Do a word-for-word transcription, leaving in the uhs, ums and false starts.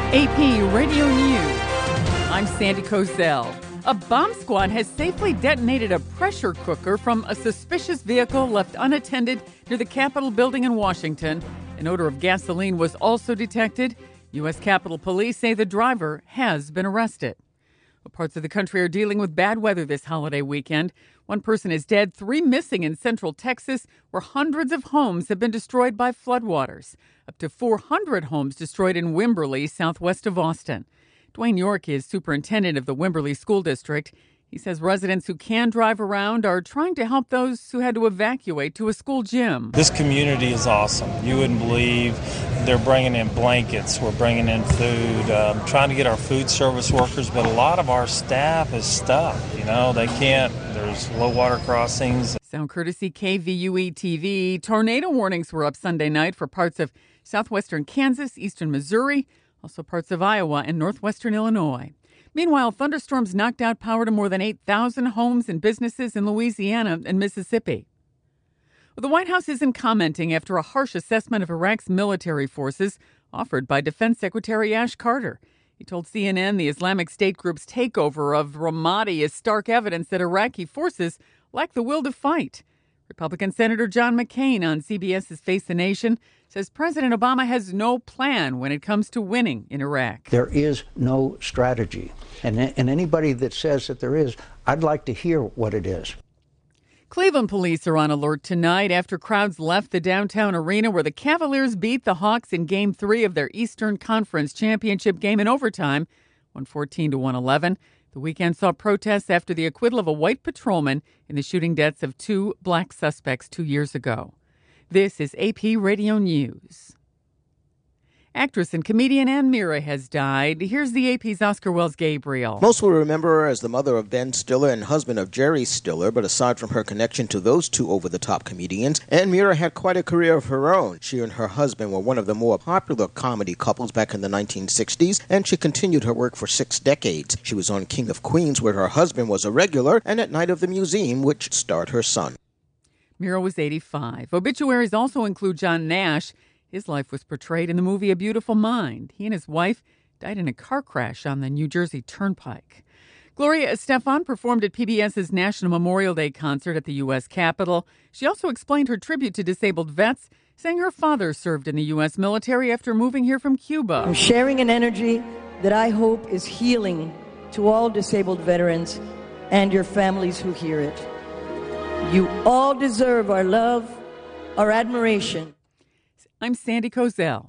A P Radio News. I'm Sandy Kozel. A bomb squad has safely detonated a pressure cooker from a suspicious vehicle left unattended near the Capitol building in Washington. An odor of gasoline was also detected. U S. Capitol Police say the driver has been arrested. Well, parts of the country are dealing with bad weather this holiday weekend. One person is dead, three missing in central Texas, where hundreds of homes have been destroyed by floodwaters. Up to four hundred homes destroyed in Wimberley, southwest of Austin. Dwayne York is superintendent of the Wimberley School District. He says residents who can drive around are trying to help those who had to evacuate to a school gym. This community is awesome. You wouldn't believe they're bringing in blankets, we're bringing in food, um, trying to get our food service workers, but a lot of our staff is stuck. You know, they can't, there's low water crossings. Sound courtesy K V U E T V. Tornado warnings were up Sunday night for parts of southwestern Kansas, eastern Missouri, also parts of Iowa and northwestern Illinois. Meanwhile, thunderstorms knocked out power to more than eight thousand homes and businesses in Louisiana and Mississippi. Well, the White House isn't commenting after a harsh assessment of Iraq's military forces offered by Defense Secretary Ash Carter. He told C N N the Islamic State group's takeover of Ramadi is stark evidence that Iraqi forces lack the will to fight. Republican Senator John McCain on CBS's Face the Nation says President Obama has no plan when it comes to winning in Iraq. There is no strategy. And, and anybody that says that there is, I'd like to hear what it is. Cleveland police are on alert tonight after crowds left the downtown arena where the Cavaliers beat the Hawks in Game three of their Eastern Conference Championship game in overtime, one fourteen to one eleven. The weekend saw protests after the acquittal of a white patrolman in the shooting deaths of two black suspects two years ago. This is A P Radio News. Actress and comedian Ann Mira has died. Here's the A P's Oscar Wells Gabriel. Most will remember her as the mother of Ben Stiller and husband of Jerry Stiller, but aside from her connection to those two over-the-top comedians, Ann Mira had quite a career of her own. She and her husband were one of the more popular comedy couples back in the nineteen sixties, and she continued her work for six decades. She was on King of Queens, where her husband was a regular, and at Night of the Museum, which starred her son. Mira was eighty-five. Obituaries also include John Nash. His life was portrayed in the movie A Beautiful Mind. He and his wife died in a car crash on the New Jersey Turnpike. Gloria Estefan performed at PBS's National Memorial Day concert at the U S. Capitol. She also explained her tribute to disabled vets, saying her father served in the U S military after moving here from Cuba. I'm sharing an energy that I hope is healing to all disabled veterans and your families who hear it. You all deserve our love, our admiration. I'm Sandy Kozel.